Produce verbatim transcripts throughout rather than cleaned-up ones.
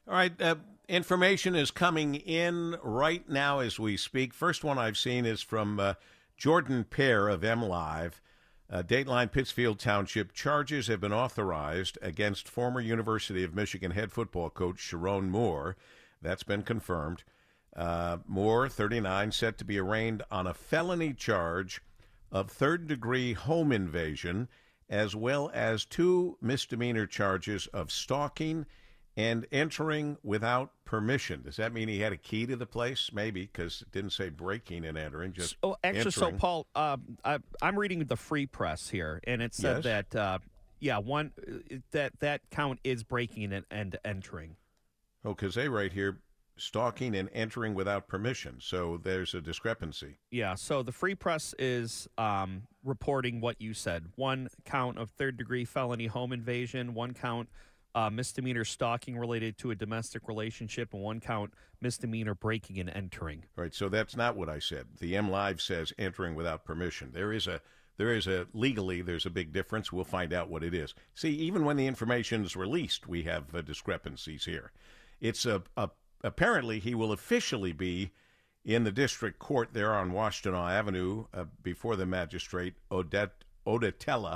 All right. Uh, information is coming in right now as we speak. First one I've seen is from uh, Jordan Pear of M Live. Uh, Dateline Pittsfield Township charges have been authorized against former University of Michigan head football coach Sharon Moore. That's been confirmed. Uh, Moore, thirty-nine, set to be arraigned on a felony charge of third-degree home invasion, as well as two misdemeanor charges of stalking and entering without permission. Does that mean he had a key to the place? Maybe, because it didn't say breaking and entering, just so, actually, entering. So, Paul, um, I, I'm reading the Free Press here, and it said Yes. that, uh, yeah, one that that count is breaking and, and entering. Oh, because they write here, stalking and entering without permission. So there's a discrepancy. Yeah, so the Free Press is um, reporting what you said. One count of third-degree felony home invasion, one count Uh, misdemeanor stalking related to a domestic relationship, and one count misdemeanor breaking and entering. Right, so that's not what I said. The M Live says entering without permission. There is a, there is a legally, there's a big difference. We'll find out what it is. See, even when the information is released, we have uh, discrepancies here. It's a, a apparently he will officially be in the district court there on Washtenaw Avenue uh, before the magistrate Odette Odetella.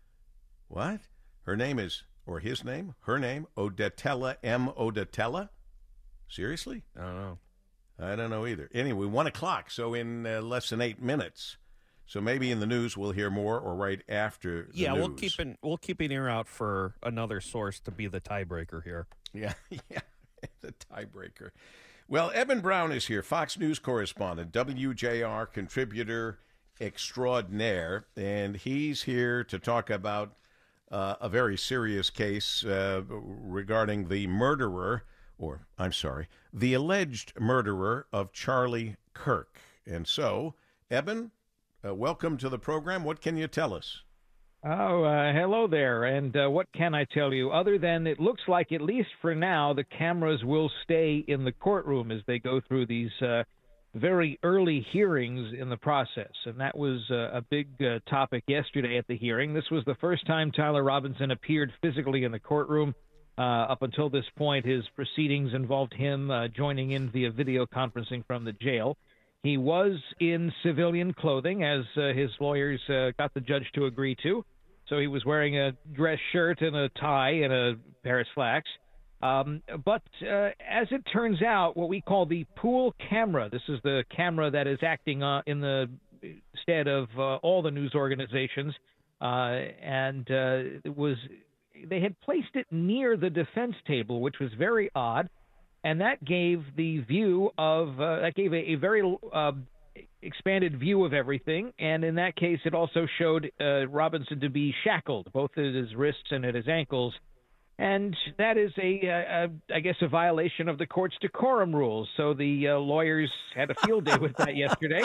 What? Her name is. Or his name, her name, Odetella M. Odetella? Seriously? I don't know. I don't know either. Anyway, one o'clock, so in uh, less than eight minutes. So maybe in the news we'll hear more, or right after the yeah, news. we'll keep an we'll keep an ear out for another source to be the tiebreaker here. Yeah, yeah, the tiebreaker. Well, Eben Brown is here, Fox News correspondent, W J R contributor extraordinaire, and he's here to talk about Uh, a very serious case uh, regarding the murderer, or I'm sorry, the alleged murderer of Charlie Kirk. And so, Eben, uh, welcome to the program. What can you tell us? Oh, uh, hello there. And uh, what can I tell you other than it looks like, at least for now, the cameras will stay in the courtroom as they go through these uh, very early hearings in the process. And that was uh, a big uh, topic yesterday at the hearing. This was the first time Tyler Robinson appeared physically in the courtroom. Uh, up until this point, his proceedings involved him uh, joining in via video conferencing from the jail. He was in civilian clothing, as uh, his lawyers uh, got the judge to agree to. So he was wearing a dress shirt and a tie and a pair of slacks. Um, but uh, as it turns out, what we call the pool camera, this is the camera that is acting uh, in the stead of uh, all the news organizations, uh, and uh, it was they had placed it near the defense table, which was very odd, and that gave the view of uh, that gave a, a very uh, expanded view of everything. And in that case, it also showed uh, Robinson to be shackled, both at his wrists and at his ankles. And that is, a, a, a, I guess, a violation of the court's decorum rules. So the uh, lawyers had a field day with that yesterday.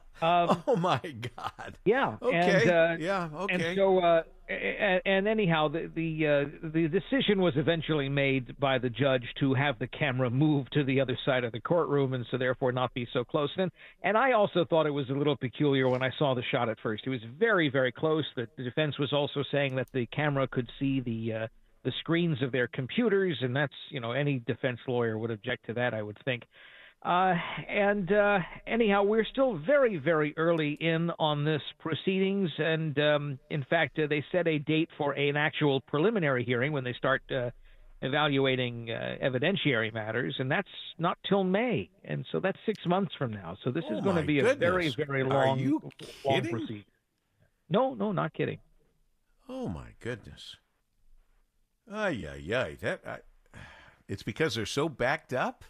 Um, oh, my God. Yeah. Okay. And, uh, yeah, okay. And so, uh, and, and anyhow, the the, uh, the decision was eventually made by the judge to have the camera move to the other side of the courtroom, and so therefore not be so close. And, and I also thought it was a little peculiar when I saw the shot at first. It was very, very close. The, the defense was also saying that the camera could see the uh, the screens of their computers, and that's, you know, any defense lawyer would object to that, I would think. Uh, and uh, anyhow, we're still very, very early in on this proceedings, and um, in fact, uh, they set a date for an actual preliminary hearing when they start uh, evaluating uh, evidentiary matters, and that's not till May, and so that's six months from now. So this Oh, is going to be my a very, goodness. very Are long, you long kidding? procedure. No, no, not kidding. Oh, my goodness. Ay, ay, ay. That, I, it's because they're so backed up?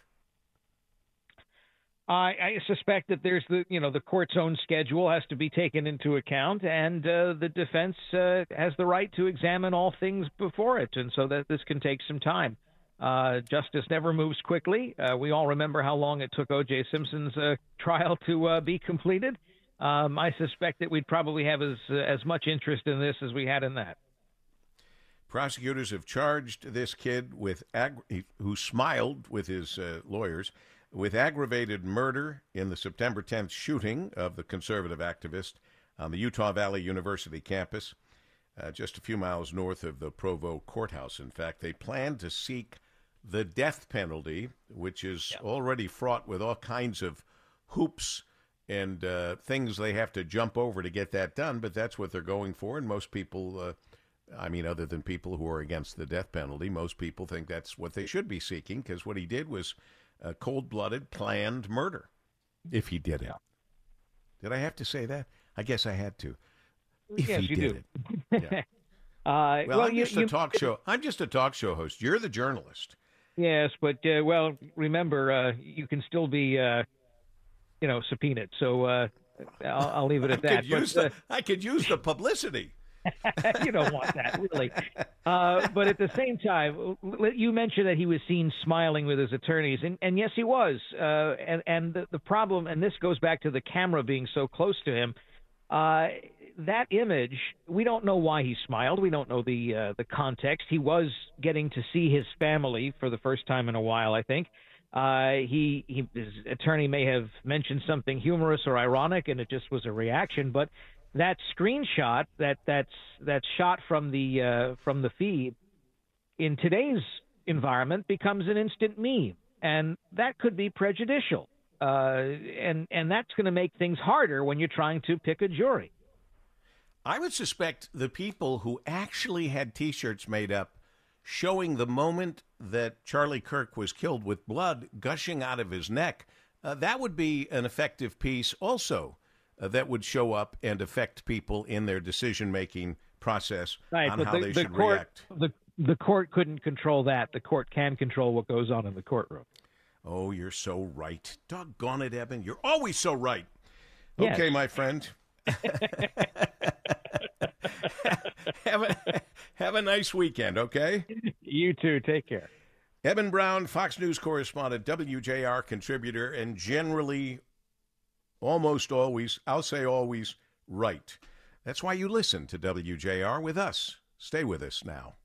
I, I suspect that there's the, you know, the court's own schedule has to be taken into account, and uh, the defense uh, has the right to examine all things before it, and so that this can take some time. Uh, justice never moves quickly. Uh, we all remember how long it took O J Simpson's uh, trial to uh, be completed. Um, I suspect that we'd probably have as uh, as much interest in this as we had in that. Prosecutors have charged this kid with ag- who smiled with his uh, lawyers with aggravated murder in the September tenth shooting of the conservative activist on the Utah Valley University campus, uh, just a few miles north of the Provo courthouse. In fact, they plan to seek the death penalty, which is Yeah. already fraught with all kinds of hoops and uh, things they have to jump over to get that done, but that's what they're going for. And most people, uh, I mean, other than people who are against the death penalty, most people think that's what they should be seeking, because what he did was uh, cold-blooded, planned murder, if he did it. Yeah. Did I have to say that? I guess I had to. If Yes, he you did do. it. Yeah. Uh, Well, well, I'm you, just a you- talk show. I'm just a talk show host. You're the journalist. Yes, but uh, well, remember, uh, you can still be, uh, you know, subpoenaed. So uh, I'll, I'll leave it I at that. could use But, the I could use the publicity. uh, you don't want that, really. Uh, but at the same time, l- you mentioned that he was seen smiling with his attorneys, and, and yes, he was. Uh, and and the, the problem, and this goes back to the camera being so close to him. Uh, that image, we don't know why he smiled. We don't know the uh, the context. He was getting to see his family for the first time in a while, I think. Uh, he, he his attorney may have mentioned something humorous or ironic, and it just was a reaction. But that screenshot, that that's that shot from the uh, from the feed, in today's environment becomes an instant meme, and that could be prejudicial. Uh, and and that's going to make things harder when you're trying to pick a jury. I would suspect the people who actually had T-shirts made up showing the moment that Charlie Kirk was killed with blood gushing out of his neck, uh, that would be an effective piece also uh, that would show up and affect people in their decision-making process Right, on but how the, they the should court, react. The, the court couldn't control that. The court can control what goes on in the courtroom. Oh, you're so right. Doggone it, Eben. You're always so right. Yes. Okay, my friend. have, a, have a nice weekend, okay? You too. Take care. Eben Brown, Fox News correspondent, W J R contributor, and generally, almost always, I'll say always, right. That's why you listen to W J R with us. Stay with us now.